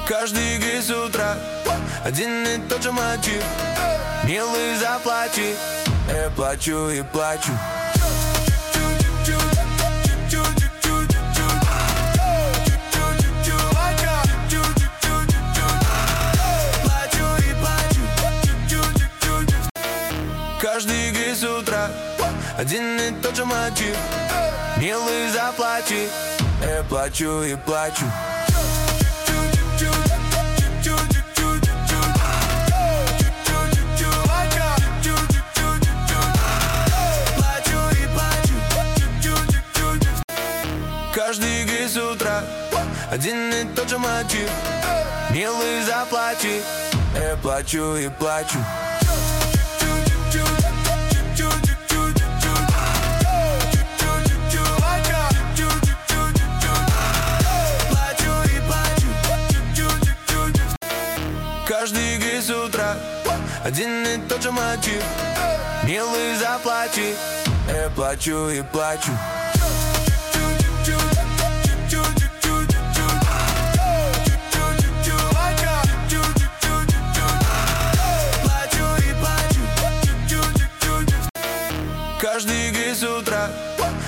Каждый день с утра один и тот же мотив. Милый, заплати. Я плачу и плачу. Каждый день с утра один и тот же мотив. Милый, заплати. Я плачу и плачу. Каждый день с утра один и тот же мотив. Милый, заплати. Я плачу и плачу. Каждый день с утра один и тот же мотив. Милый, заплати. Я плачу и плачу. Каждый день с утра